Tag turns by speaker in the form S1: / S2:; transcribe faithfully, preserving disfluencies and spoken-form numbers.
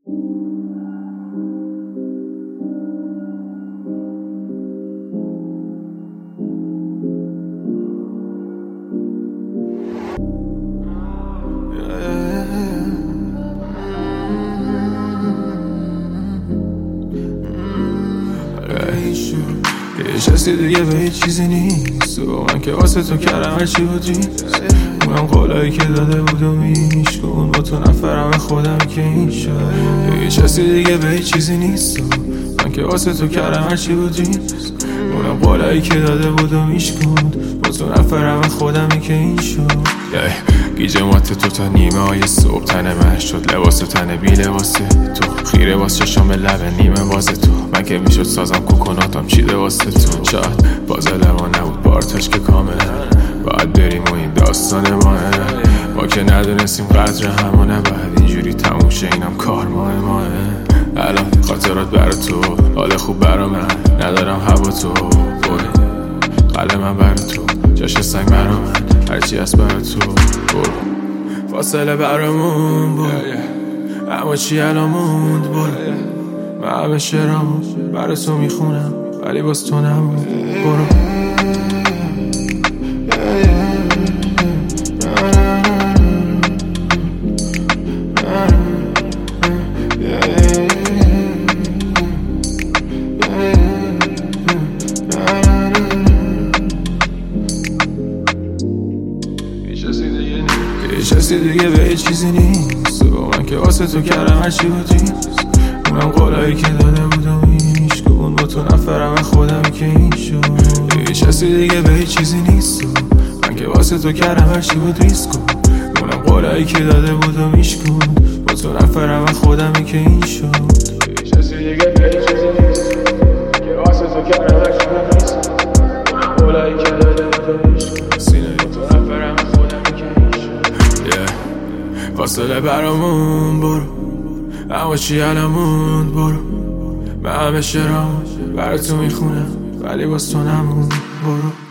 S1: نشستی دیگه به هیچ چیزی نیست و من که واسه تو کردم هرچی بود ریست. اونم قولایی که داده بود و میشکن با تو نفرم خودم که این شد. نشستی دیگه به هیچ چیزی نیست و من که واسه تو کردم هرچی بود ریست. اونم قولایی که داده بود و میشکن با تو نفرم خودم که این شد. گیجه مات تو تا نیمه های صبح تنه من شد لباس و تنه بی لباسه تو خیره باز چشام به لبه نیمه باز تو من که میشد سازم کوکوناتم چیده واسه تو. شاید باز لبا نبود بارتش که کامله باید بریم و این داستان ماه ما که ندونستیم قدر همانه بعد اینجوری تموم شه اینم کار ماه ماه. الان خاطرات برا تو حال خوب برا من ندارم هوا تو قلب من برا تو جاش سنگ برا من هرچی هست برا تو برو فاصله برامون برو اما چی الان موند برو من همه شعرامو برا تو میخونم ولی باز تو نمون برو نشستی دیگه به هیچ چیزی نیست و من که واسه تو کردم هرچی بود ریست. اونم قولایی که داده بود و میشکن با تو نفرم خودم که این شد. نشستی دیگه به هیچ چیزی نیست و من که واسه تو کردم هرچی بود ریست کن. اونم قولایی که داده بود و میشکن با تو نفرم خودم که این شد. نشستی دیگه به هیچ چیزی نیست که واسه تو کردم هرچی بود ریست. اونم قولایی که داده بود و میشکن سینه با تو نفرم خودم که این شد. فاصله برامون برو اما چی الان موند برو من همه شعرامو برا تو میخونم ولی باز تو نمون برو